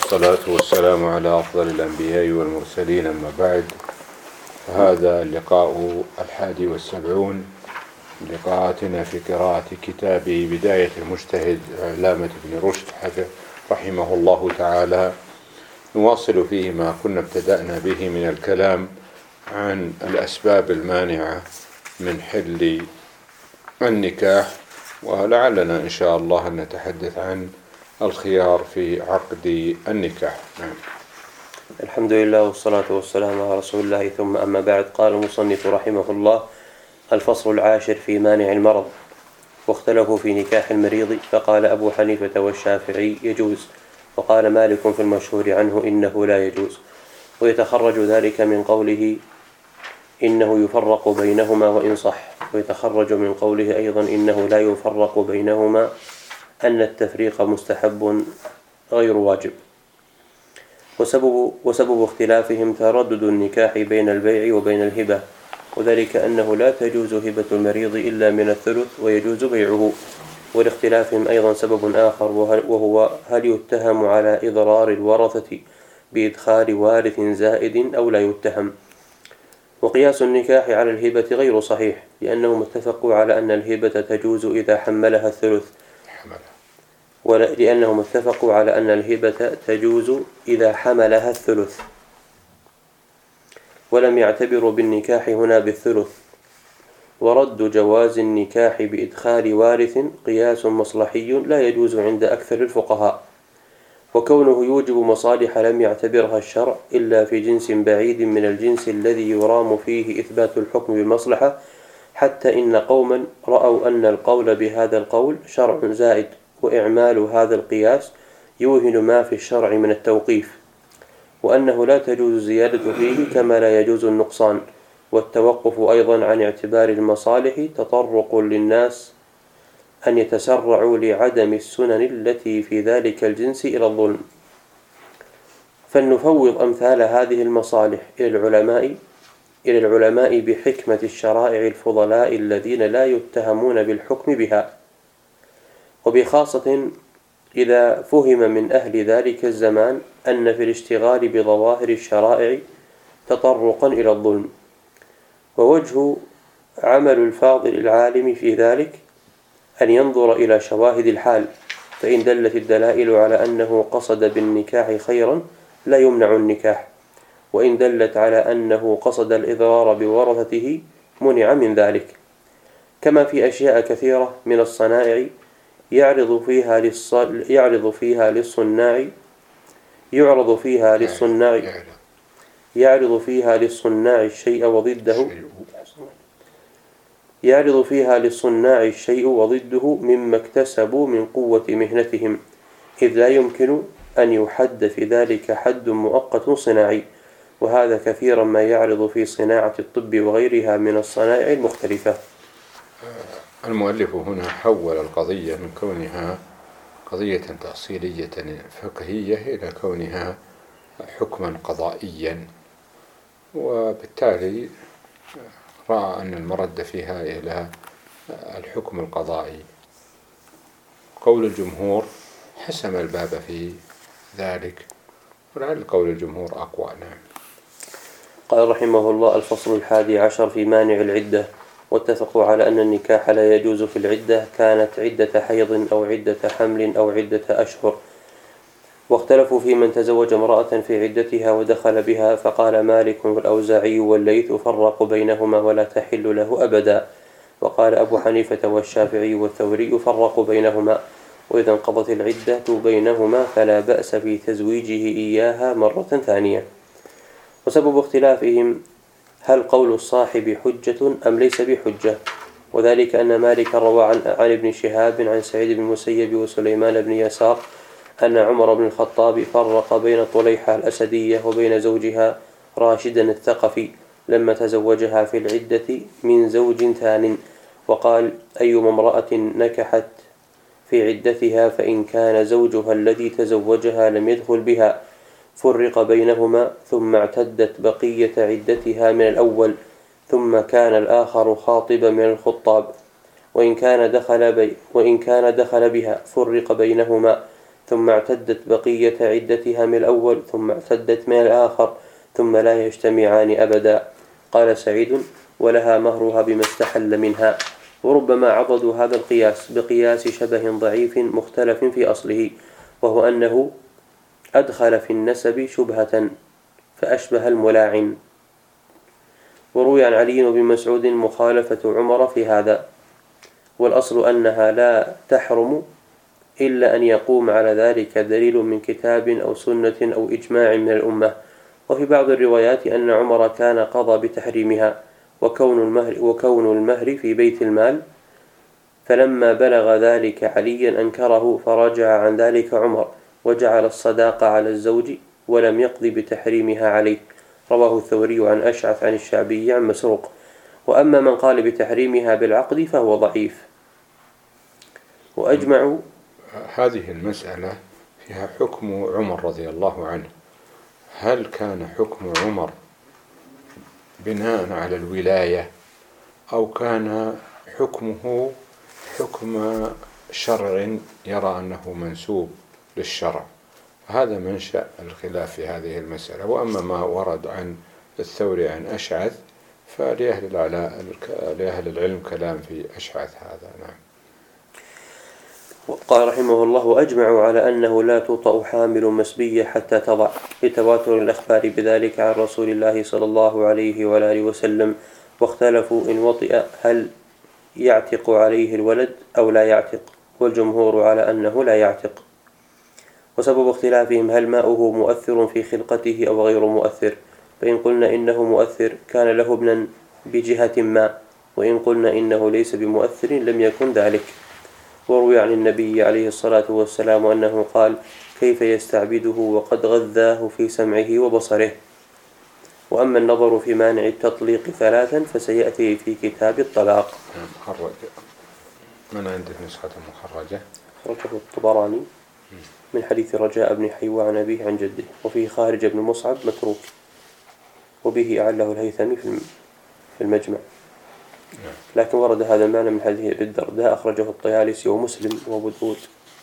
والصلاة والسلام على أفضل الأنبياء والمرسلين، أما بعد، فهذا اللقاء 71 لقاءاتنا في قراءة كتاب بداية المجتهد علامة ابن رشد رحمه الله تعالى. نواصل فيه ما كنا ابتدأنا به من الكلام عن الأسباب المانعة من حل النكاح، ولعلنا إن شاء الله أن نتحدث عن الخيار في عقد النكاح. الحمد لله والصلاة والسلام على رسول الله، ثم أما بعد. قال المصنف رحمه الله: الفصل العاشر في مانع المرض. واختلفوا في نكاح المريض، فقال أبو حنيفة والشافعي يجوز، وقال مالك في المشهور عنه إنه لا يجوز. ويتخرج ذلك من قوله إنه يفرق بينهما وإن صح، ويتخرج من قوله أيضا إنه لا يفرق بينهما أن التفريق مستحب غير واجب. وسبب اختلافهم تردد النكاح بين البيع وبين الهبة، وذلك أنه لا تجوز هبة المريض إلا من الثلث ويجوز بيعه. ولاختلافهم أيضا سبب آخر، وهو هل يتهم على إضرار الورثة بإدخال وارث زائد أو لا يتهم. وقياس النكاح على الهبة غير صحيح، لأنهم اتفقوا على أن الهبة تجوز إذا حملها الثلث، لأنهم اتفقوا على أن الهبة تجوز إذا حملها الثلث، ولم يعتبروا بالنكاح هنا بالثلث. ورد جواز النكاح بإدخال وارث قياس مصلحي لا يجوز عند أكثر الفقهاء، وكونه يوجب مصالح لم يعتبرها الشرع إلا في جنس بعيد من الجنس الذي يرام فيه إثبات الحكم بالمصلحة، حتى إن قوما رأوا أن القول بهذا القول شرع زائد، وإعمال هذا القياس يوهن ما في الشرع من التوقيف، وأنه لا تجوز الزيادة فيه كما لا يجوز النقصان. والتوقف أيضا عن اعتبار المصالح تطرق للناس أن يتسرعوا لعدم السنن التي في ذلك الجنس إلى الظلم. فلنفوض أمثال هذه المصالح إلى العلماء بحكمة الشرائع الفضلاء الذين لا يتهمون بالحكم بها، وبخاصة إذا فهم من أهل ذلك الزمان أن في الاشتغال بظواهر الشرائع تطرقا إلى الظلم. ووجه عمل الفاضل العالم في ذلك أن ينظر إلى شواهد الحال، فإن دلت الدلائل على أنه قصد بالنكاح خيرا لا يمنع النكاح، وإن دلت على أنه قصد الإضرار بورثته منع من ذلك. كما في أشياء كثيرة من الصنائع يعرض فيها للصناع الشيء وضده مما اكتسبوا من قوة مهنتهم، إذ لا يمكن أن يحد في ذلك حد مؤقت صناعي، وهذا كثيرا ما يعرض في صناعة الطب وغيرها من الصنائع المختلفة. المؤلف هنا حول القضية من كونها قضية تأصيلية فقهية إلى كونها حكما قضائيا، وبالتالي رأى أن المرد فيها إلى الحكم القضائي. قول الجمهور حسم الباب في ذلك، ولعل قول الجمهور أقوى. نعم. قال رحمه الله: الفصل 11 في مانع العدة. واتفقوا على أن النكاح لا يجوز في العدة كانت عدة حيض أو عدة حمل أو عدة أشهر. واختلفوا في من تزوج امرأة في عدتها ودخل بها، فقال مالك والأوزاعي والليث فرقوا بينهما ولا تحل له أبدا، وقال أبو حنيفة والشافعي والثوري فرقوا بينهما، وإذا انقضت العدة بينهما فلا بأس في تزويجه إياها مرة ثانية. وسبب اختلافهم هل قول الصاحب حجة أم ليس بحجة، وذلك أن مالك روى عن ابن شهاب عن سعيد بن المسيب وسليمان بن يسار أن عمر بن الخطاب فرق بين طليحة الأسدية وبين زوجها راشدا الثقفي لما تزوجها في العدة من زوج ثان، وقال: أيما امرأة نكحت في عدتها فإن كان زوجها الذي تزوجها لم يدخل بها فرق بينهما، ثم اعتدت بقية عدتها من الأول، ثم كان الآخر خاطبا من الخطاب، وإن كان دخل بها فرق بينهما، ثم اعتدت بقية عدتها من الأول ثم اعتدت من الآخر ثم لا يجتمعان أبدا. قال سعيد: ولها مهرها بما استحل منها. وربما عضدوا هذا القياس بقياس شبه ضعيف مختلف في أصله، وهو أنه أدخل في النسب شبهة فأشبه الملاعن. وروي عن علي بن مسعود مخالفة عمر في هذا، والأصل أنها لا تحرم إلا أن يقوم على ذلك دليل من كتاب أو سنة أو إجماع من الأمة. وفي بعض الروايات أن عمر كان قضى بتحريمها وكون المهر في بيت المال، فلما بلغ ذلك عليا أنكره فرجع عن ذلك عمر وجعل الصداقة على الزوج ولم يقضي بتحريمها عليه. رواه الثوري عن أشعث عن الشعبي عن مسروق. وأما من قال بتحريمها بالعقد فهو ضعيف. وأجمعوا. هذه المسألة فيها حكم عمر رضي الله عنه. هل كان حكم عمر بناء على الولاية أو كان حكمه حكم شرع يرى أنه منسوب للشرع؟ هذا منشأ الخلاف في هذه المسألة. وأما ما ورد عن الثوري عن أشعث فلأهل العلم كلام في أشعث هذا. نعم. قال رحمه الله: وأجمعوا على أنه لا توطأ حامل مسبية حتى تضع، لتواتر الأخبار بذلك عن رسول الله صلى الله عليه وآله وسلم. واختلفوا إن وطئ هل يعتق عليه الولد أو لا يعتق، والجمهور على أنه لا يعتق. وسبب اختلافهم هل ماؤه مؤثر في خلقته أو غير مؤثر، فإن قلنا إنه مؤثر كان له ابنا بجهة ما، وإن قلنا إنه ليس بمؤثر لم يكن ذلك. وروي عن النبي عليه الصلاة والسلام أنه قال: كيف يستعبده وقد غذاه في سمعه وبصره. وأما النظر في مانع التطليق ثلاثا فسيأتي في كتاب الطلاق. مخرج من عندك نسخة مخرجة؟ خرجه الطبراني من حديث رجاء بن حيوى عن أبيه عن جده، وفيه خارج بن مصعب متروك، وبه أعله الهيثمي في المجمع. لكن ورد هذا المعنى من حديث أبي الدرداء أخرجه الطيالسي ومسلم وأبو داود.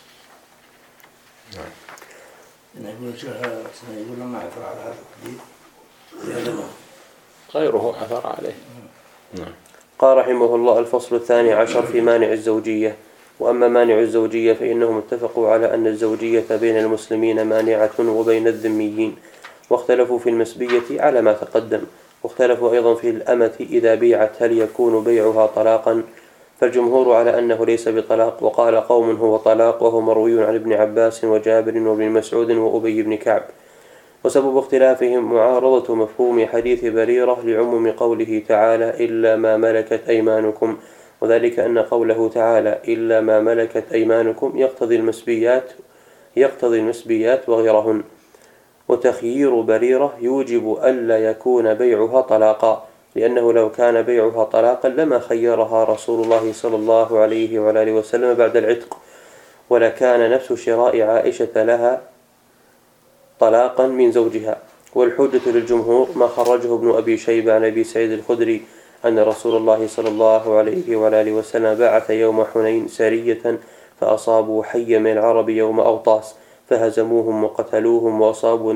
يقول ما عثر على هذا الحديث غيره عثر عليه. قال رحمه الله: الفصل 12 في مانع الزوجية. وأما مانع الزوجية فإنهم اتفقوا على أن الزوجية بين المسلمين مانعة وبين الذميين، واختلفوا في المسبية على ما تقدم. واختلفوا أيضا في الأمة إذا بيعت هل يكون بيعها طلاقا، فالجمهور على أنه ليس بطلاق، وقال قوم هو طلاق، وهو مروي عن ابن عباس وجابر وابن مسعود وأبي بن كعب. وسبب اختلافهم معارضة مفهوم حديث بريرة لعموم قوله تعالى: إلا ما ملكت أيمانكم، وذلك أن قوله تعالى إلا ما ملكت أيمانكم يقتضي المسبيات وغيرهن. وتخيير بريرة يوجب ألا يكون بيعها طلاقا، لأنه لو كان بيعها طلاقا لما خيرها رسول الله صلى الله عليه وآله وسلم بعد العتق، ولكان نفس شراء عائشة لها طلاقا من زوجها. والحجة للجمهور ما خرجه ابن أبي شيبة عن أبي سعيد الخدري أن رسول الله صلى الله عليه وآله وسلم بعث يوم حنين سرية فأصابوا حي من العرب يوم أوطاس فهزموهم وقتلوهم وأصابوا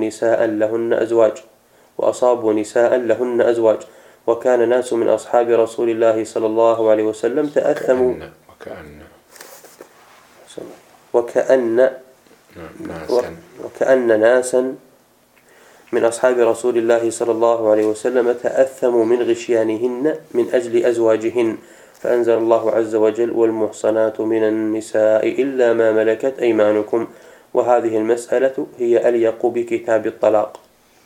نساء لهن أزواج. وكان ناس من أصحاب رسول الله صلى الله عليه وسلم تأثموا وكأن ناسا من أصحاب رسول الله صلى الله عليه وسلم تأثموا من غشيانهن من أجل أزواجهن، فأنزل الله عز وجل: والمحصنات من النساء إلا ما ملكت أيمانكم. وهذه المسألة هي أليق بكتاب الطلاق.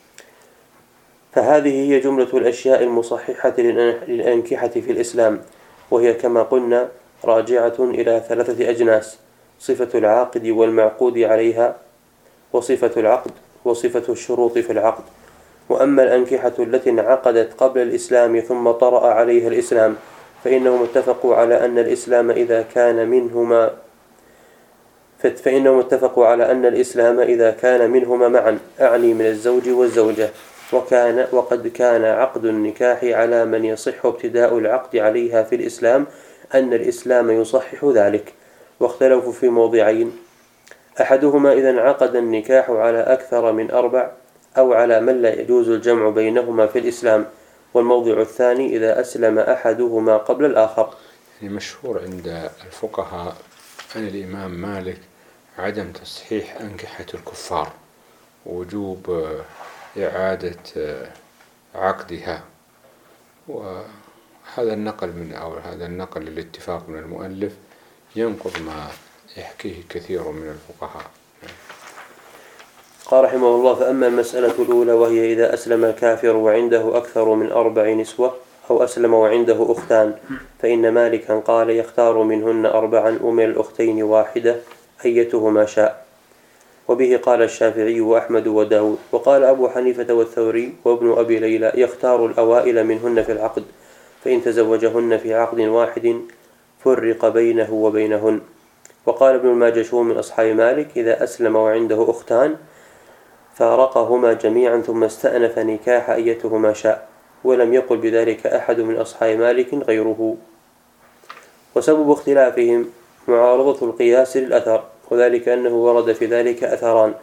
فهذه هي جملة الأشياء المصححة للأنكحة في الإسلام، وهي كما قلنا راجعة إلى 3 أجناس: صفة العاقد والمعقود عليها، وصفة العقد، وصفة الشروط في العقد. وأما الأنكحة التي انعقدت قبل الإسلام ثم طرأ عليها الإسلام فإنهم اتفقوا على أن الإسلام إذا كان منهما معا، أعني من الزوج والزوجة، وقد كان عقد النكاح على من يصح ابتداء العقد عليها في الإسلام أن الإسلام يصحح ذلك. واختلفوا في موضعين: أحدهما إذا انعقد النكاح على أكثر من 4 أو على من لا يجوز الجمع بينهما في الإسلام، والموضع الثاني إذا أسلم أحدهما قبل الآخر. مشهور عند الفقهاء عن الإمام مالك عدم تصحيح أنكحة الكفار ووجوب إعادة عقدها، وهذا النقل الاتفاق من المؤلف ينقض ما يحكيه كثير من الفقهاء. قال رحمه الله: فأما المسألة الأولى وهي إذا أسلم الكافر وعنده أكثر من 4 نسوة أو أسلم وعنده أختان، فإن مالكا قال يختار منهن 4 ومن الأختين واحدة أيتهما شاء، وبه قال الشافعي وأحمد وداود. وقال أبو حنيفة والثوري وابن أبي ليلى يختار الأوائل منهن في العقد، فإن تزوجهن في عقد واحد فرق بينه وبينهن. وقال ابن الماجشون من أصحاب مالك إذا أسلم وعنده أختان فارقهما جميعا ثم استأنف نكاح أيتهما شاء، ولم يقل بذلك أحد من أصحاب مالك غيره. وسبب اختلافهم معارضة القياس للأثر، وذلك أنه ورد في ذلك أثران: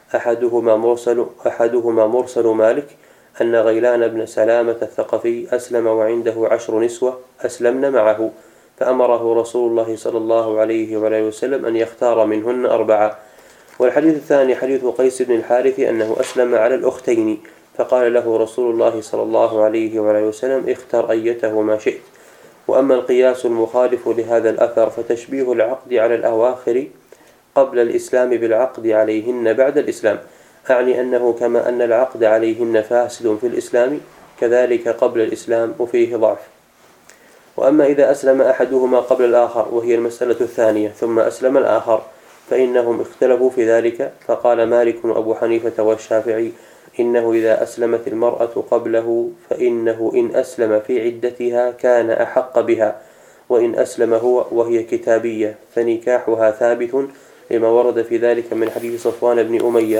أحدهما مرسل مالك أن غيلان بن سلامة الثقفي أسلم وعنده 10 نسوة أسلمن معه، فأمره رسول الله صلى الله عليه وسلم أن يختار منهن 4. والحديث الثاني حديث قيس بن الحارث أنه أسلم على الأختين، فقال له رسول الله صلى الله عليه وسلم اختر أيته ما شئت. وأما القياس المخالف لهذا الأثر فتشبيه العقد على الأواخر قبل الإسلام بالعقد عليهن بعد الإسلام، أعني أنه كما أن العقد عليهن فاسد في الإسلام كذلك قبل الإسلام وفيه ضعف. وأما إذا أسلم أحدهما قبل الآخر وهي المسألة الثانية ثم أسلم الآخر فإنهم اختلفوا في ذلك، فقال مالك وأبو حنيفة والشافعي إنه إذا أسلمت المرأة قبله فإنه إن أسلم في عدتها كان أحق بها، وإن أسلم هو وهي كتابية فنكاحها ثابت، لما ورد في ذلك من حديث صفوان بن أمية،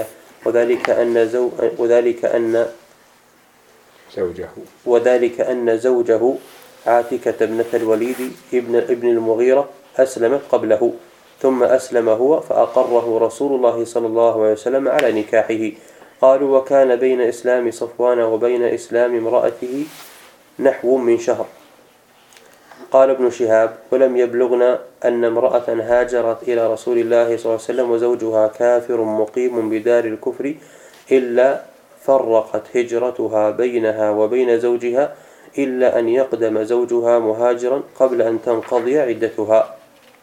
وذلك أن زوجه عاتكة ابنة الوليد ابن المغيرة أسلمت قبله، ثم أسلم هو فأقره رسول الله صلى الله عليه وسلم على نكاحه. قالوا: وكان بين إسلام صفوان وبين إسلام امرأته نحو من شهر. قال ابن شهاب: ولم يبلغنا أن امرأة هاجرت إلى رسول الله صلى الله عليه وسلم وزوجها كافر مقيم بدار الكفر إلا فرقت هجرتها بينها وبين زوجها إلا أن يقدم زوجها مهاجرا قبل أن تنقضي عدتها.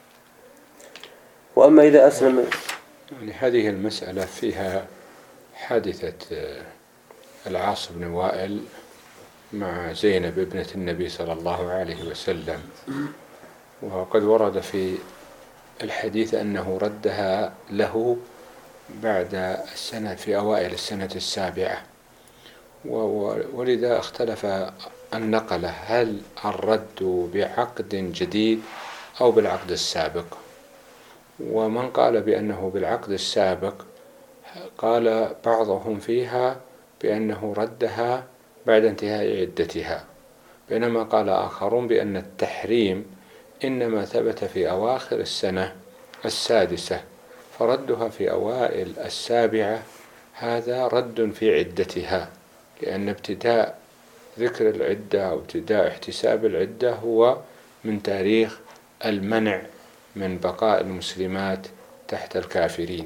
وأما إذا أسلم، يعني هذه المسألة فيها حادثة العاص بن وائل مع زينب ابنة النبي صلى الله عليه وسلم، وقد ورد في الحديث أنه ردها له بعد السنة في أوائل السنة 7، ولذا اختلف النقلة هل الرد بعقد جديد أو بالعقد السابق. ومن قال بأنه بالعقد السابق قال بعضهم فيها بأنه ردها بعد انتهاء عدتها، بينما قال آخرون بأن التحريم إنما ثبت في أواخر السنة 6 فردها في أوائل 7 هذا رد في عدتها، لأن ابتداء ذكر العدة أو ابتداء احتساب العدة هو من تاريخ المنع من بقاء المسلمات تحت الكافرين.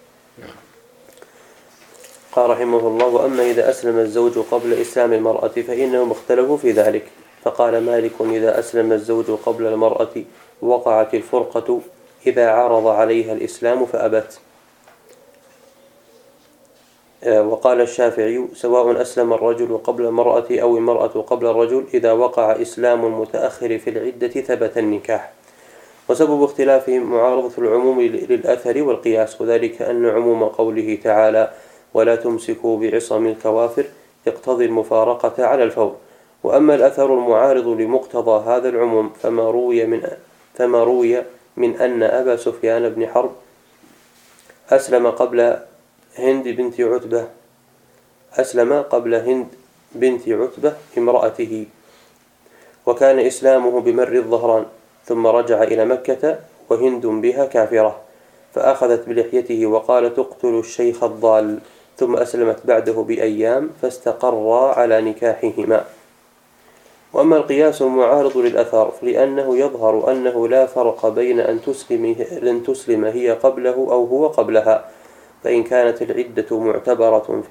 قال رحمه الله: وأما إذا أسلم الزوج قبل إسلام المرأة فإنهم اختلفوا في ذلك، فقال مالك: إذا أسلم الزوج قبل المرأة وقعت الفرقة إذا عرض عليها الإسلام فأبت. وقال الشافعي: سواء أسلم الرجل قبل المرأة أو المرأة قبل الرجل إذا وقع إسلام المتأخر في العدة ثبت النكاح. وسبب اختلافهم معارضة العموم للأثر والقياس، وذلك أن عموم قوله تعالى: ولا تمسكوا بعصم الكوافر يقتضي المفارقة على الفور. وأما الأثر المعارض لمقتضى هذا العموم فما روي من أن أبا سفيان بن حرب أسلم قبل هند بنت عتبة امرأته، وكان إسلامه بمر الظهران، ثم رجع إلى مكة وهند بها كافرة، فأخذت بلحيته وقالت اقتلوا الشيخ الضال، ثم أسلمت بعده بأيام فاستقرا على نكاحهما. وأما القياس المعارض للأثر لأنه يظهر أنه لا فرق بين أن تسلم هي قبله أو هو قبلها، فإن كانت العدة معتبرة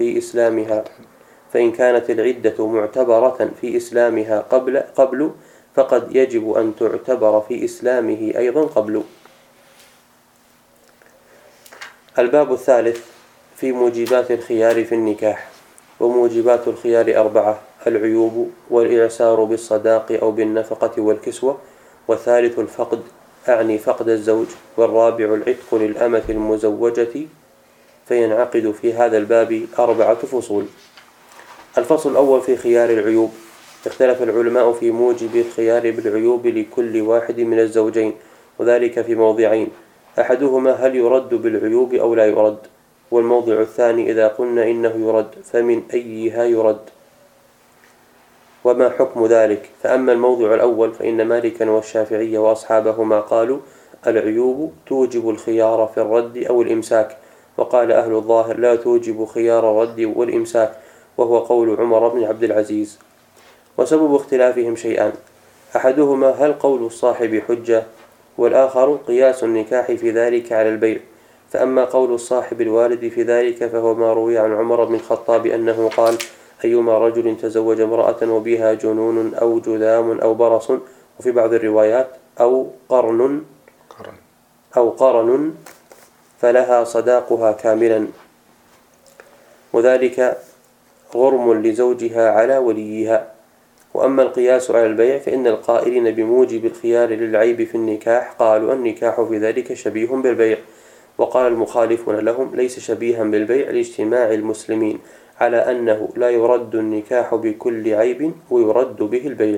في إسلامها قبل فقد يجب أن تعتبر في إسلامه أيضا قبل. الباب الثالث في موجبات الخيار في النكاح. وموجبات الخيار 4: العيوب، والإعسار بالصداق أو بالنفقة والكسوة، والثالث الفقد أعني فقد الزوج، والرابع العتق للأمة المزوجة. فينعقد في هذا الباب 4 فصول. الفصل الأول في خيار العيوب. اختلف العلماء في موجب الخيار بالعيوب لكل واحد من الزوجين، وذلك في موضعين: أحدهما هل يرد بالعيوب أو لا يرد، والموضع الثاني إذا قلنا إنه يرد فمن أيها يرد، وما حكم ذلك. فأما الموضع الأول فإن مالكا والشافعي وأصحابهما قالوا العيوب توجب الخيار في الرد أو الإمساك، وقال أهل الظاهر لا توجب خيار الرد والإمساك، وهو قول عمر بن عبد العزيز. وسبب اختلافهم شيئان: أحدهما هل قول الصاحب حجة، والآخر قياس النكاح في ذلك على البيع. فأما قول الصاحب الوارد في ذلك فهو ما روي عن عمر بن الخطاب أنه قال: أيما رجل تزوج امرأة وبها جنون أو جذام أو برص، وفي بعض الروايات أو قرن فلها صداقها كاملا، وذلك غرم لزوجها على وليها. وأما القياس على البيع فإن القائلين بموجب الخيار للعيب في النكاح قالوا النكاح في ذلك شبيه بالبيع، وقال المخالفون لهم ليس شبيها بالبيع لاجتماع المسلمين على أنه لا يرد النكاح بكل عيب ويرد به البيع.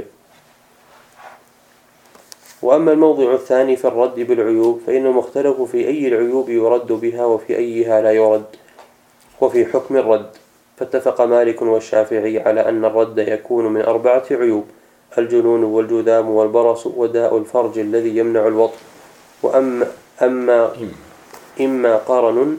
وأما الموضع الثاني في الرد بالعيوب فإنهم اختلفوا في أي العيوب يرد بها وفي أيها لا يرد، وفي حكم الرد. فاتفق مالك والشافعي على أن الرد يكون من 4 عيوب: الجنون والجذام والبرص وداء الفرج الذي يمنع الوطء، إما قرن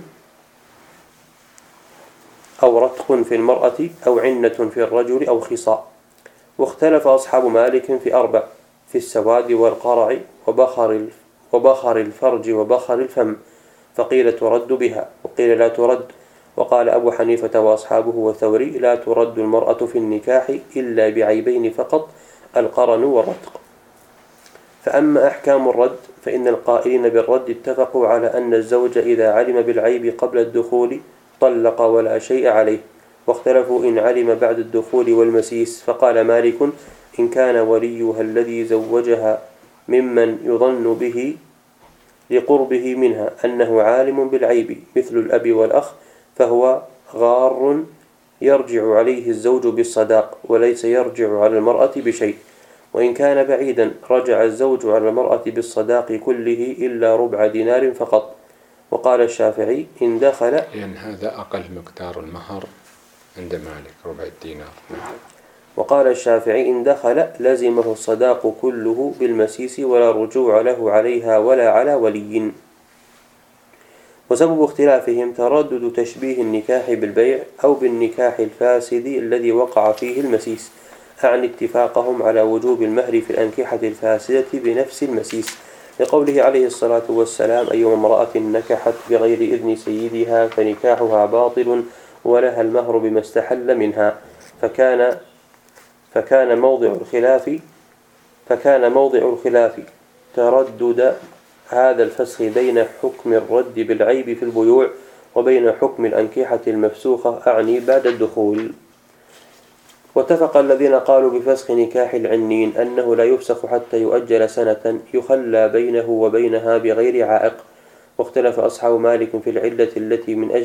أو رتق في المرأة أو عنة في الرجل أو خصاء. واختلف أصحاب مالك في 4: في السواد والقرع وبخر الفرج وبخر الفم، فقيل ترد بها وقيل لا ترد. وقال أبو حنيفة وأصحابه والثوري لا ترد المرأة في النكاح إلا بعيبين فقط: القرن والرتق. فأما أحكام الرد فإن القائلين بالرد اتفقوا على أن الزوج إذا علم بالعيب قبل الدخول طلق ولا شيء عليه، واختلفوا إن علم بعد الدخول والمسيس. فقال مالك إن كان وليها الذي زوجها ممن يظن به لقربه منها أنه عالم بالعيب مثل الأب والأخ فهو غار يرجع عليه الزوج بالصداق وليس يرجع على المرأة بشيء، وإن كان بعيدا رجع الزوج على المرأة بالصداق كله إلا ربع دينار فقط. وقال الشافعي إن دخل، لأن هذا أقل مقدار المهر عند مالك، ربع الدينار. وقال الشافعي إن دخل لزمه الصداق كله بالمسيس ولا رجوع له عليها ولا على ولي. وسبب اختلافهم تردد تشبيه النكاح بالبيع أو بالنكاح الفاسد الذي وقع فيه المسيس، عن اتفاقهم على وجوب المهر في الأنكحة الفاسدة بنفس المسيس، لقوله عليه الصلاة والسلام أيما امرأة نكحت بغير إذن سيدها فنكاحها باطل ولها المهر بما استحل منها. فكان موضع الخلاف تردد هذا الفسخ بين حكم الرد بالعيب في البيوع وبين حكم الأنكحة المفسوخة أعني بعد الدخول. واتفق الذين قالوا بفسخ نكاح العنين أنه لا يفسخ حتى يؤجل سنة يخلى بينه وبينها بغير عائق. واختلف أصحاب مالك في العلة التي من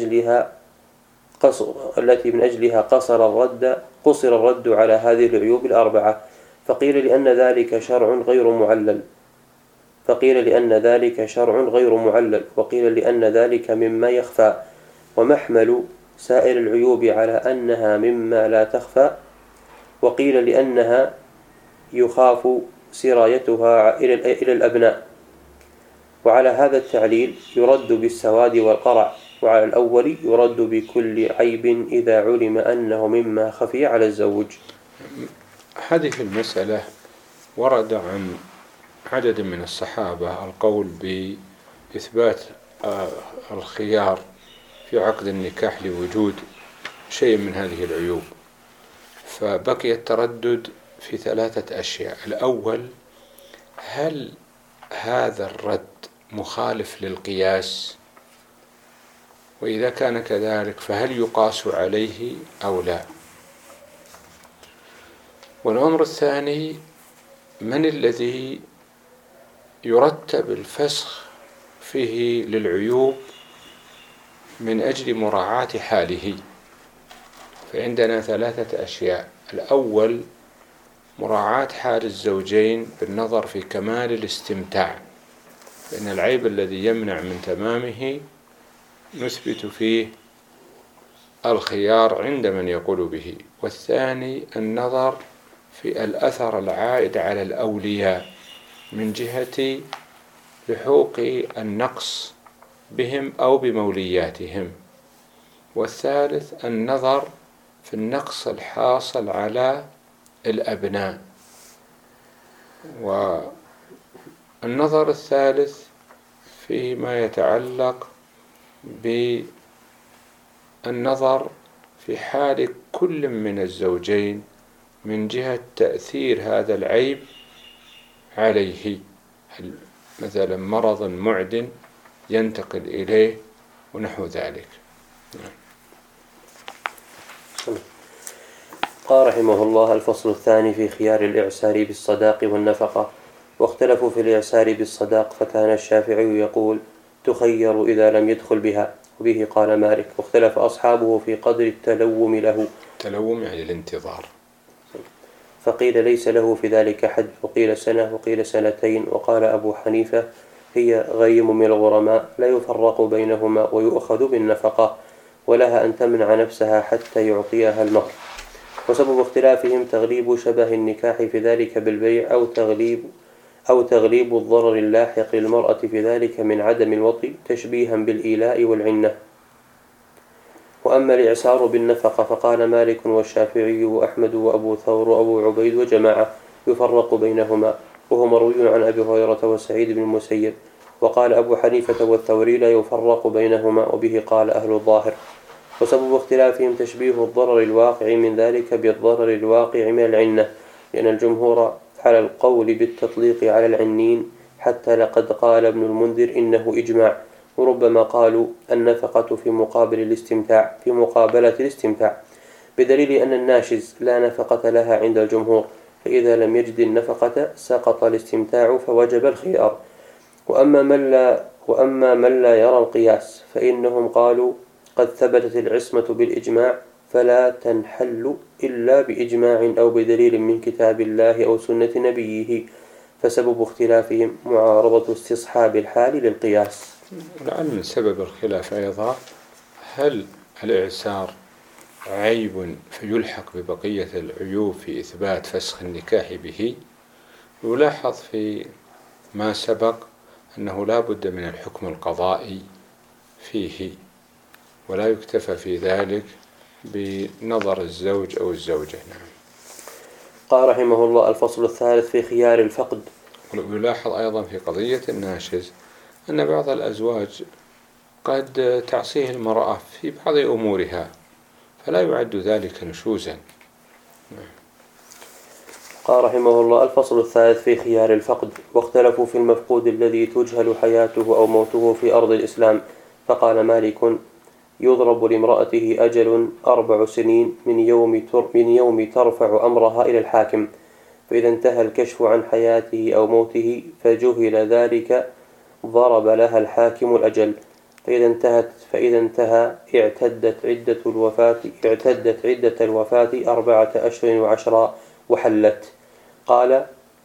أجلها قصر الرد على هذه العيوب 4، فقيل لأن ذلك شرع غير معلل، وقيل لأن ذلك مما يخفى، ومحمل سائر العيوب على أنها مما لا تخفى، وقيل لأنها يخاف سرايتها إلى الأبناء، وعلى هذا التعليل يرد بالسواد والقرع، وعلى الأول يرد بكل عيب إذا علم أنه مما خفي على الزوج. هذه المسألة ورد عن عدد من الصحابة القول بإثبات الخيار في عقد النكاح لوجود شيء من هذه العيوب، فبقي التردد في 3 أشياء. الأول، هل هذا الرد مخالف للقياس؟ وإذا كان كذلك فهل يقاس عليه أو لا؟ والأمر الثاني، من الذي يرتب الفسخ فيه للعيوب من أجل مراعاة حاله؟ فعندنا 3 أشياء. الأول، مراعاة حال الزوجين بالنظر في كمال الاستمتاع، لأن العيب الذي يمنع من تمامه نثبت فيه الخيار عند من يقول به. والثاني، النظر في الأثر العائد على الأولياء من جهة لحوق النقص بهم أو بمولياتهم. والثالث، النظر في النقص الحاصل على الأبناء. والنظر الثالث فيما يتعلق بالنظر في حال كل من الزوجين من جهة تأثير هذا العيب عليه، هل مثلا مرض معد ينتقل إليه ونحو ذلك. قال رحمه الله: الفصل الثاني في خيار الإعسار بالصداق والنفقة. واختلفوا في الإعسار بالصداق، فكان الشافعي يقول: تخير إذا لم يدخل بها، وبه قال مالك. واختلف أصحابه في قدر التلوم له. تلوم يعني الانتظار. فقيل ليس له في ذلك حد، وقيل سنة، وقيل 2 وقال أبو حنيفة: هي غيم من الغرماء، لا يفرق بينهما ويؤخذ بالنفقة، ولها أن تمنع نفسها حتى يعطيها المهر. وسبب اختلافهم تغليب شبه النكاح في ذلك بالبيع، أو تغليب الضرر اللاحق للمرأة في ذلك من عدم الوطء تشبيها بالإيلاء والعنة. وأما الإعسار بالنفقة فقال مالك والشافعي وأحمد وأبو ثور وأبو عبيد وجماعة: يفرق بينهما، وهو مروي عن أبي هريرة وسعيد بن المسيب. وقال أبو حنيفة والثوري: لا يفرق بينهما، وبه قال أهل الظاهر. وسبب اختلافهم تشبيه الضرر الواقع من ذلك بالضرر الواقع من العنة، لأن الجمهور على القول بالتطليق على العنين، حتى لقد قال ابن المنذر إنه إجماع. وربما قالوا النفقة في مقابلة الاستمتاع، بدليل أن الناشز لا نفقة لها عند الجمهور، فإذا لم يجد النفقة سقط الاستمتاع فوجب الخيار. وأما من لا يرى القياس فإنهم قالوا: قد ثبتت العصمة بالإجماع، فلا تنحل إلا بإجماع أو بدليل من كتاب الله أو سنة نبيه. فسبب اختلافهم معارضة استصحاب الحال للقياس. ولعل من سبب الخلاف أيضا هل الإعسار عيب فيلحق ببقية العيوب في إثبات فسخ النكاح به؟ يلاحظ في ما سبق أنه لا بد من الحكم القضائي فيه، ولا يكتفى في ذلك بنظر الزوج أو الزوجة. نعم. قال رحمه الله: الفصل الثالث في خيار الفقد. ويلاحظ أيضا في قضية الناشز أن بعض الأزواج قد تعصيه المرأة في بعض أمورها، فلا يعد ذلك نشوزا. قال رحمه الله: الفصل الثالث في خيار الفقد. واختلفوا في المفقود الذي تجهل حياته أو موته في أرض الإسلام. فقال مالك: يضرب لامرأته أجل 4 سنين من يوم ترفع أمرها إلى الحاكم، فإذا انتهى الكشف عن حياته أو موته فجهل ذلك ضرب لها الحاكم الأجل، فإذا انتهى اعتدت عدة الوفاة 4 أشهر و10 وحلت. قال: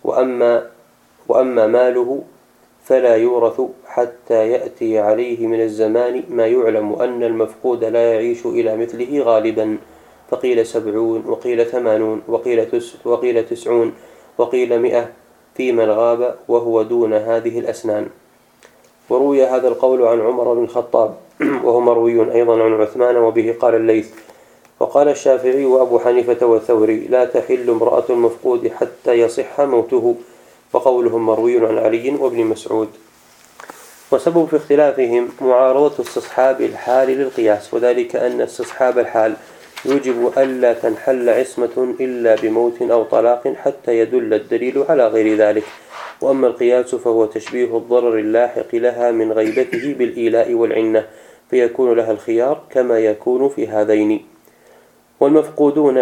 وأما ماله فلا يورث حتى يأتي عليه من الزمان ما يعلم أن المفقود لا يعيش إلى مثله غالبا. فقيل 70 وقيل 80 وقيل 90 وقيل 100 في من غاب وهو دون هذه الأسنان. وروي هذا القول عن عمر بن الخطاب وهو مروي أيضا عن عثمان، وبه قال الليث. وقال الشافعي وأبو حنيفة والثوري: لا تحل امرأة المفقود حتى يصح موته، وقولهم مروي عن علي وابن مسعود. وسبب في اختلافهم معارضة استصحاب الحال للقياس، وذلك أن استصحاب الحال يجب ألا تنحل عصمة إلا بموت أو طلاق حتى يدل الدليل على غير ذلك. وأما القياس فهو تشبيه الضرر اللاحق لها من غيبته بالإيلاء والعنة، فيكون لها الخيار كما يكون في هذين. والمفقودون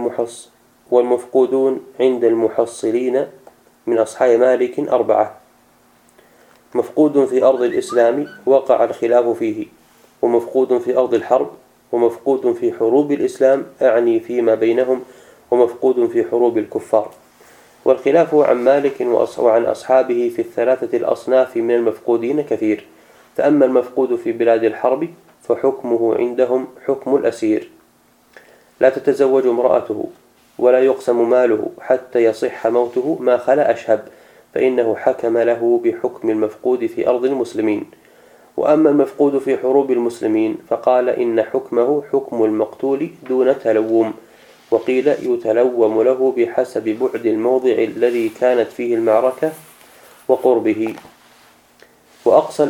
عند المحصلين من أصحاب مالك 4: مفقود في أرض الإسلام وقع الخلاف فيه، ومفقود في أرض الحرب، ومفقود في حروب الإسلام أعني فيما بينهم، ومفقود في حروب الكفار. والخلاف عن مالك وعن أصحابه في الثلاثة الأصناف من المفقودين كثير. فأما المفقود في بلاد الحرب فحكمه عندهم حكم الأسير، لا تتزوج امرأته ولا يقسم ماله حتى يصح موته ما خلا أشهب، فإنه حكم له بحكم المفقود في أرض المسلمين. وأما المفقود في حروب المسلمين فقال إن حكمه حكم المقتول دون تلوم، وقيل يتلوم له بحسب بعد الموضع الذي كانت فيه المعركة وقربه، وأقصى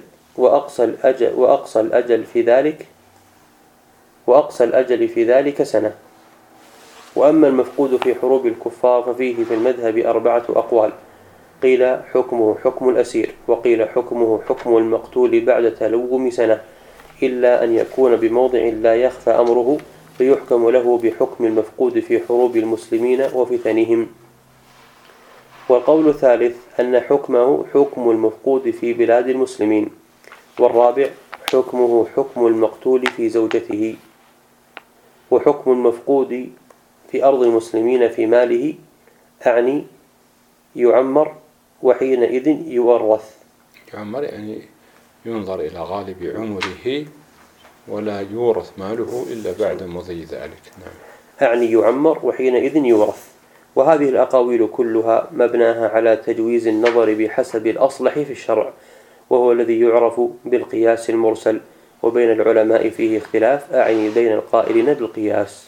الأجل في ذلك سنة. وأما المفقود في حروب الكفار ففيه في المذهب 4 أقوال: قيل حكمه حكم الأسير، وقيل حكمه حكم المقتول بعد تلوم سنة، إلا أن يكون بموضع لا يخفى أمره، فيحكم له بحكم المفقود في حروب المسلمين وفتنهم. والقول الثالث أن حكمه حكم المفقود في بلاد المسلمين. والرابع حكمه حكم المقتول في زوجته. وحكم المفقود في أرض المسلمين في ماله أعني يعمر وحينئذ يورث. يعمر يعني ينظر إلى غالب عمره ولا يورث ماله إلا بعد مضي ذلك. نعم. أعني يعمر وحينئذ يورث. وهذه الأقاويل كلها مبناها على تجويز النظر بحسب الأصلح في الشرع، وهو الذي يعرف بالقياس المرسل، وبين العلماء فيه اختلاف، أعني بين القائلين بالقياس.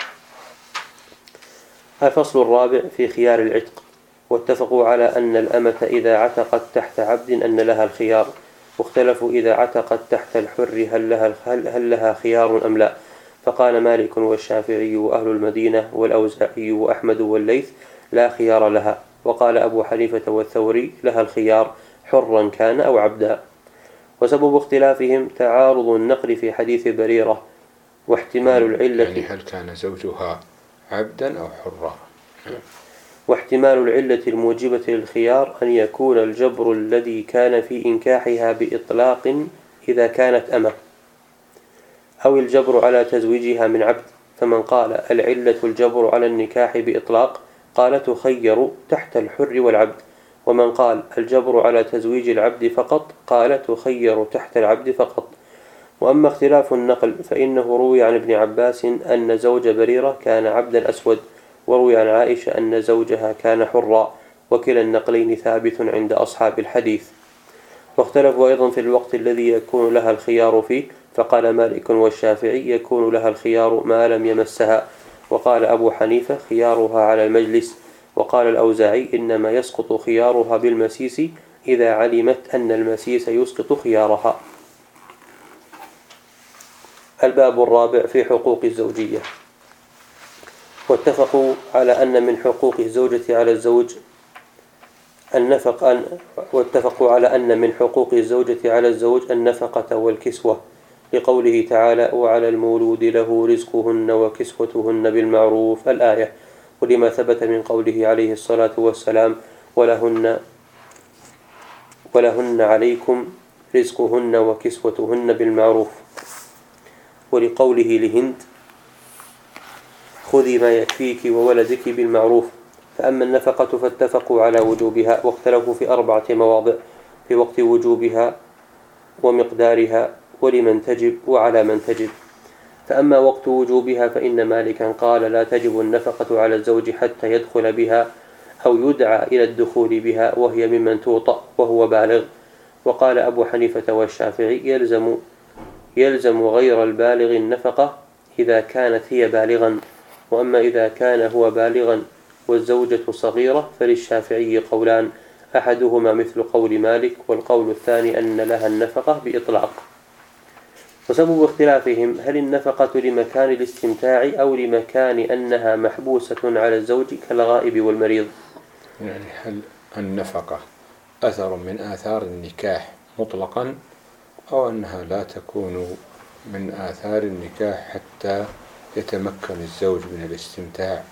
الفصل الرابع في خيار العتق. واتفقوا على أن الأمة إذا عتقت تحت عبد أن لها الخيار، واختلفوا إذا عتقت تحت الحر هل لها خيار أم لا. فقال مالك والشافعي وأهل المدينة والأوزاعي وأحمد والليث: لا خيار لها. وقال أبو حنيفة والثوري: لها الخيار حرا كان أو عبدا. وسبب اختلافهم تعارض النقل في حديث بريرة، واحتمال العلة يعني هل كان زوجها عبدا أو حرا. واحتمال العلة الموجبة للخيار أن يكون الجبر الذي كان في إنكاحها بإطلاق إذا كانت أمة، أو الجبر على تزويجها من عبد. فمن قال العلة الجبر على النكاح بإطلاق قال تخير تحت الحر والعبد، ومن قال الجبر على تزويج العبد فقط قال تخير تحت العبد فقط. وأما اختلاف النقل فإنه روي عن ابن عباس أن زوج بريرة كان عبدا أسود، وروي عن عائشة أن زوجها كان حرا، وكلا النقلين ثابت عند أصحاب الحديث. واختلفوا أيضا في الوقت الذي يكون لها الخيار فيه، فقال مالك والشافعي يكون لها الخيار ما لم يمسها، وقال أبو حنيفة خيارها على المجلس، وقال الأوزاعي إنما يسقط خيارها بالمسيس إذا علمت أن المسيس يسقط خيارها. الباب الرابع في حقوق الزوجية. واتفقوا على أن من حقوق الزوجة على الزوج النفقة والكسوة، لقوله تعالى: وعلى المولود له رزقهن وكسوتهن بالمعروف، الآية. ولما ثبت من قوله عليه الصلاة والسلام: ولهن عليكم رزقهن وكسوتهن بالمعروف. ولقوله لهند: خذي ما يكفيك وولدك بالمعروف. فأما النفقة فاتفقوا على وجوبها، واختلفوا في 4 مواضع في وقت وجوبها ومقدارها ولمن تجب وعلى من تجب. فأما وقت وجوبها فإن مالكا قال لا تجب النفقة على الزوج حتى يدخل بها أو يدعى إلى الدخول بها وهي ممن توطأ وهو بالغ. وقال أبو حنيفة والشافعي يلزم غير البالغ النفقة إذا كانت هي بالغا، وأما إذا كان هو بالغا والزوجة صغيرة فللشافعي قولان، أحدهما مثل قول مالك، والقول الثاني أن لها النفقة بإطلاق. وسبب اختلافهم هل النفقة لمكان الاستمتاع أو لمكان أنها محبوسة على الزوج كالغائب والمريض؟ يعني هل النفقة أثر من آثار النكاح مطلقا، أو أنها لا تكون من آثار النكاح حتى يتمكن الزوج من الاستمتاع؟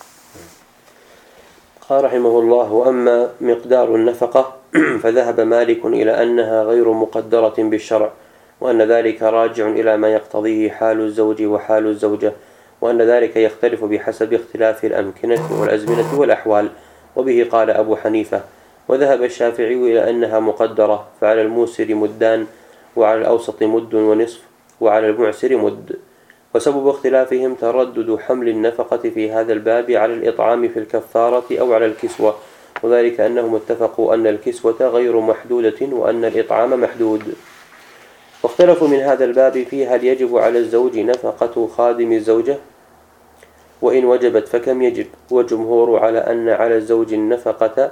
قال رحمه الله: وأما مقدار النفقة فذهب مالك إلى أنها غير مقدرة بالشرع، وأن ذلك راجع إلى ما يقتضيه حال الزوج وحال الزوجة، وأن ذلك يختلف بحسب اختلاف الأمكنة والأزمنة والأحوال. وبه قال أبو حنيفة. وذهب الشافعي إلى أنها مقدرة، فعلى الموسر مدان، وعلى الأوسط مد ونصف، وعلى المعسر مد. وسبب اختلافهم تردد حمل النفقة في هذا الباب على الإطعام في الكفارة أو على الكسوة، وذلك أنهم اتفقوا أن الكسوة غير محدودة وأن الإطعام محدود. واختلفوا من هذا الباب في هل يجب على الزوج نفقة خادم الزوجة، وإن وجبت فكم يجب. والجمهور على أن على الزوج النفقة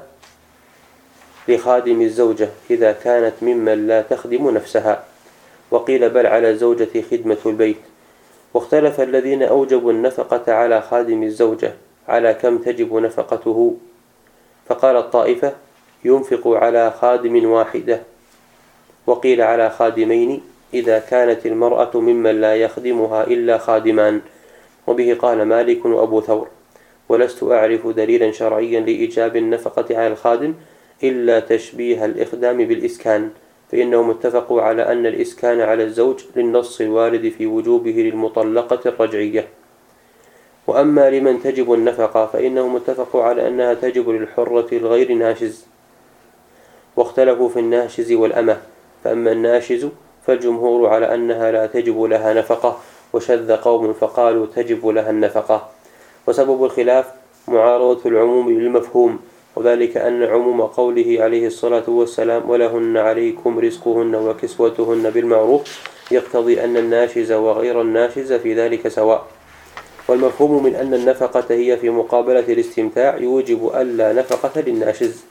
لخادم الزوجة إذا كانت ممن لا تخدم نفسها، وقيل بل على الزوجة خدمة البيت. واختلف الذين أوجبوا النفقة على خادم الزوجة على كم تجب نفقته، فقال الطائفة: ينفق على خادم واحدة، وقيل على خادمين إذا كانت المرأة ممن لا يخدمها إلا خادمان. وبه قال مالك وأبو ثور. ولست أعرف دليلا شرعيا لإيجاب النفقة على الخادم إلا تشبيه الإخدام بالإسكان، فإنهم اتفقوا على أن الإسكان على الزوج للنص الوارد في وجوبه للمطلقة الرجعية. وأما لمن تجب النفقة فإنهم اتفقوا على أنها تجب للحرة الغير ناشز، واختلفوا في الناشز والأمة. فأما الناشز فالجمهور على أنها لا تجب لها نفقة، وشذ قوم فقالوا تجب لها النفقة. وسبب الخلاف معارضة العموم للمفهوم، وذلك أن عموم قوله عليه الصلاة والسلام: ولهن عليكم رزقهن وكسوتهن بالمعروف، يقتضي أن الناشز وغير الناشز في ذلك سواء. والمفهوم من أن النفقة هي في مقابلة الاستمتاع يوجب ألا نفقة للناشز.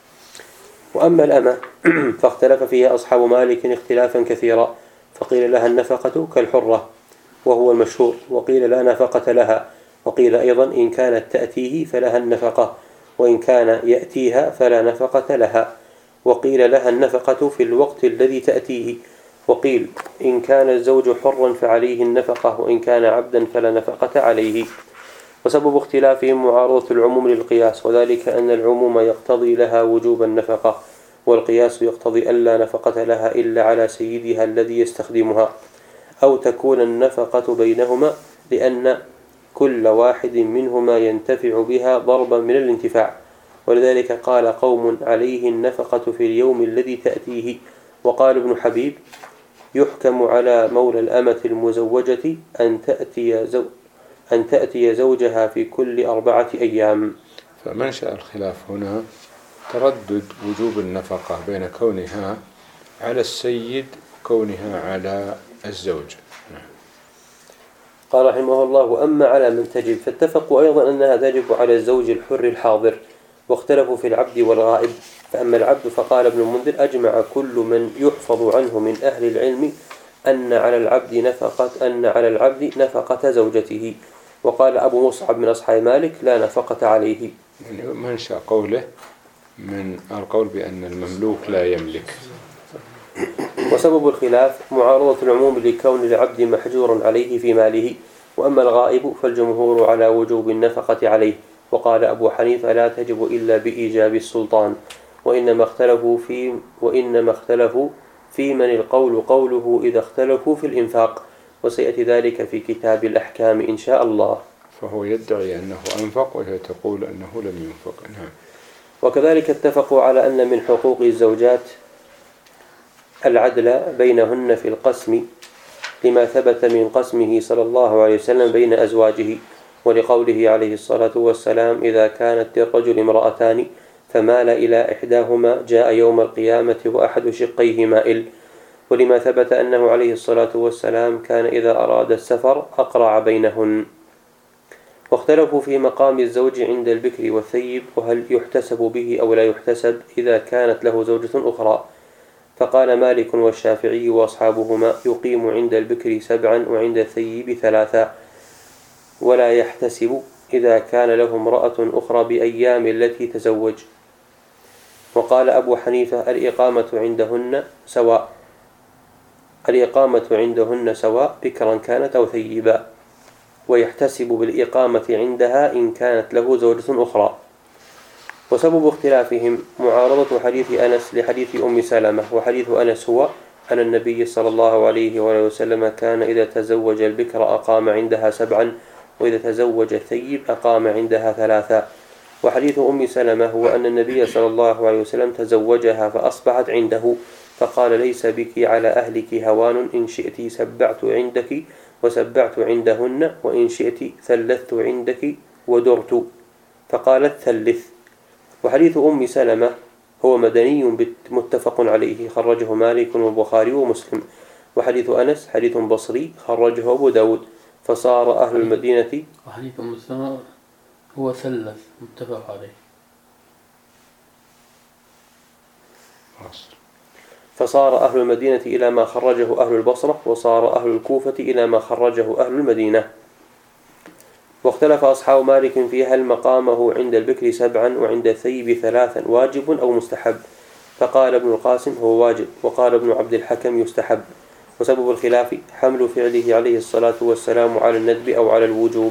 وأما الأمة فاختلف فيها أصحاب مالك اختلافا كثيرا، فقيل لها النفقة كالحرة وهو المشهور، وقيل لا نفقة لها، وقيل أيضا إن كانت تأتيه فلها النفقة، وإن كان يأتيها فلا نفقة لها، وقيل لها النفقة في الوقت الذي تأتيه، وقيل إن كان الزوج حرا فعليه النفقة، وإن كان عبدا فلا نفقة عليه. وسبب اختلافهم معارضة العموم للقياس، وذلك أن العموم يقتضي لها وجوب النفقة، والقياس يقتضي ألا نفقة لها إلا على سيدها الذي يستخدمها، أو تكون النفقة بينهما لأن كل واحد منهما ينتفع بها ضربا من الانتفاع. ولذلك قال قوم عليه النفقة في اليوم الذي تأتيه. وقال ابن حبيب: يحكم على مولى الأمة المزوجة أن تأتي زوجها في كل 4 أيام. فمنشأ الخلاف هنا تردد وجوب النفقة بين كونها على السيد كونها على الزوج. قال رحمه الله: وأما على من تجب فاتفقوا أيضا أنها تجب على الزوج الحر الحاضر، واختلفوا في العبد والغائب. فأما العبد فقال ابن المنذر: أجمع كل من يحفظ عنه من أهل العلم أن على العبد نفقة زوجته. وقال أبو مصعب من أصحاب مالك: لا نفقة عليه. يعني منشأ قوله من القول بأن المملوك لا يملك. وسبب الخلاف معارضة العموم لكون العبد محجورا عليه في ماله. وأما الغائب فالجمهور على وجوب النفقة عليه. وقال أبو حنيفة: لا تجب إلا بإيجاب السلطان. وإنما اختلفوا في من القول قوله إذا اختلفوا في الإنفاق، وسيأتي ذلك في كتاب الأحكام إن شاء الله. فهو يدعي أنه أنفق وهي تقول أنه لم ينفق. نعم. وكذلك اتفقوا على أن من حقوق الزوجات العدل بينهن في القسم، لما ثبت من قسمه صلى الله عليه وسلم بين أزواجه، ولقوله عليه الصلاة والسلام: إذا كانت للرجل امرأتان فمال إلى إحداهما جاء يوم القيامة وأحد شقيه مائل. ولما ثبت أنه عليه الصلاة والسلام كان إذا أراد السفر أقرع بينهن. واختلفوا في مقام الزوج عند البكر والثيب، وهل يحتسب به أو لا يحتسب إذا كانت له زوجة أخرى. فقال مالك والشافعي وأصحابهما: يقيم عند البكر 7 وعند الثيب 3، ولا يحتسب إذا كان له امرأة أخرى بأيام التي تزوج. وقال أبو حنيفة: الإقامة عندهن سواء بكرا كانت أو ثيبا، ويحتسب بالإقامة عندها إن كانت له زوجة أخرى. وسبب اختلافهم معارضة حديث أنس لحديث أم سلمة. وحديث أنس هو أن النبي صلى الله عليه وسلم كان إذا تزوج البكر أقام عندها 7، وإذا تزوج الثيب أقام عندها 3. وحديث أم سلمة هو أن النبي صلى الله عليه وسلم تزوجها فأصبحت عنده، فقال: ليس بك على أهلك هوان، إن شئت سبعت عندك وسبعت عندهن، وإن شئت ثلثت عندك ودرت، فقالت: ثلث. وحديث أم سلمة هو مدني متفق عليه، خرجه مالك والبخاري ومسلم. وحديث أنس حديث بصري خرجه أبو داود. فصار أهل المدينة، وحديث أم سلمة هو ثلث متفق عليه. فصار أهل المدينة إلى ما خرجه أهل البصرة، وصار أهل الكوفة إلى ما خرجه أهل المدينة. واختلف أصحاب مالك في هل مقامه عند البكر 7 وعند الثيب 3 واجب أو مستحب. فقال ابن القاسم: هو واجب. وقال ابن عبد الحكم: يستحب. وسبب الخلاف حمل فعله عليه الصلاة والسلام على الندب أو على الوجوب.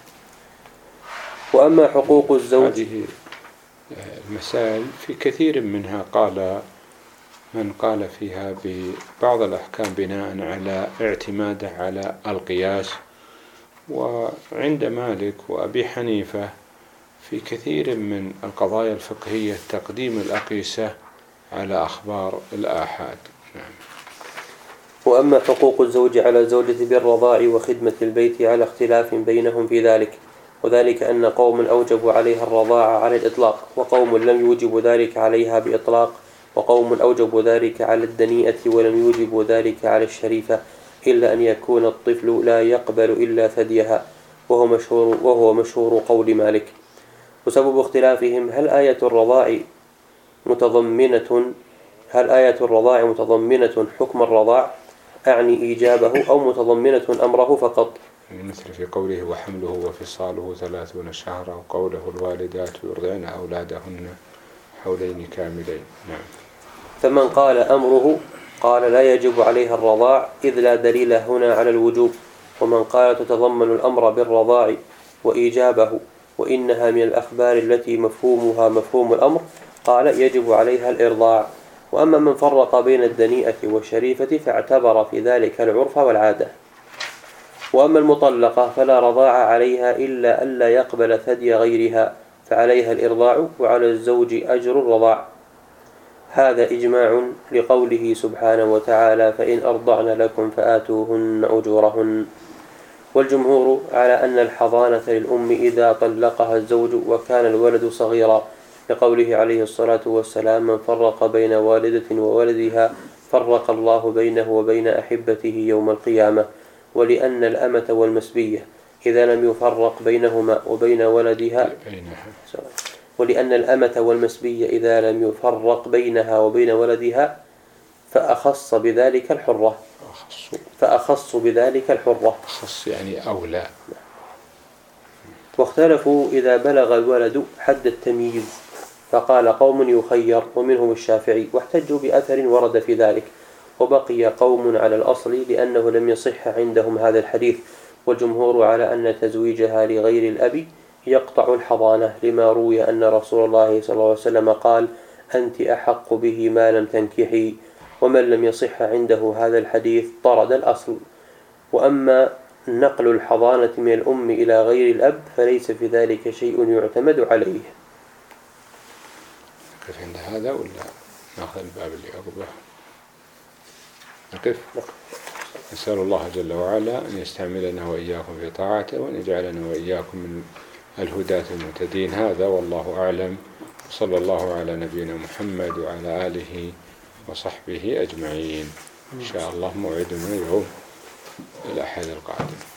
وأما حقوق الزوج، هذه المسائل في كثير منها قال من قال فيها ببعض الأحكام بناء على اعتماده على القياس. وعند مالك وأبي حنيفة في كثير من القضايا الفقهية تقديم الأقيسة على أخبار الآحاد. نعم. وأما حقوق الزوج على الزوجة بالرضاع وخدمة البيت على اختلاف بينهم في ذلك، وذلك أن قوم أوجبوا عليها الرضاعة على الإطلاق، وقوم لم يوجبوا ذلك عليها بإطلاق، وقوم أوجبوا ذلك على الدنيئة ولم يوجبوا ذلك على الشريفة، إلا أن يكون الطفل لا يقبل إلا ثديها، وهو مشهور قول مالك. وسبب اختلافهم هل آية الرضاع متضمنة حكم الرضاع، أعني إيجابه، أو متضمنة أمره فقط، مثل في قوله: وحمله وفصاله 30 شهرا، وقوله: الوالدات يرضعن أولادهن حولين كاملين. نعم. فمن قال أمره قال لا يجب عليها الرضاع، إذ لا دليل هنا على الوجوب. ومن قال تتضمن الأمر بالرضاع وإيجابه، وإنها من الأخبار التي مفهومها مفهوم الأمر، قال يجب عليها الإرضاع. وأما من فرق بين الدنيئة والشريفة فاعتبر في ذلك العرف والعادة. وأما المطلقة فلا رضاع عليها إلا ألا يقبل ثدي غيرها، فعليها الإرضاع، وعلى الزوج أجر الرضاع. هذا إجماع لقوله سبحانه وتعالى: فإن أرضعن لكم فآتوهن أجورهن. والجمهور على أن الحضانة للأم إذا طلقها الزوج وكان الولد صغيرا، لقوله عليه الصلاة والسلام: من فرق بين والدة وولدها فرق الله بينه وبين أحبته يوم القيامة. ولأن الأمة والمسبية إذا لم يفرق بينهما وبين ولدها ولأن الأمة والمسبية إذا لم يفرق بينها وبين ولدها فأخص بذلك الحرة. أخص يعني أولى. واختلفوا إذا بلغ الولد حد التمييز، فقال قوم يخير، ومنهم الشافعي، واحتجوا بأثر ورد في ذلك. وبقي قوم على الأصل لأنه لم يصح عندهم هذا الحديث. والجمهور على أن تزويجها لغير الأب يقطع الحضانة، لما روي أن رسول الله صلى الله عليه وسلم قال: أنت أحق به ما لم تنكحي. ومن لم يصح عنده هذا الحديث طرد الأصل. وأما نقل الحضانة من الأم إلى غير الأب فليس في ذلك شيء يعتمد عليه. نقف عند هذا ولا نأخذ الباب اللي عقبه؟ نقف. نسأل الله جل وعلا أن يستعملنا وإياكم في طاعته، وأن يجعلنا وإياكم من الهداة المهتدين. هذا والله أعلم، صلى الله على نبينا محمد وعلى آله وصحبه أجمعين. إن شاء الله موعدنا اليوم الأحد القادم.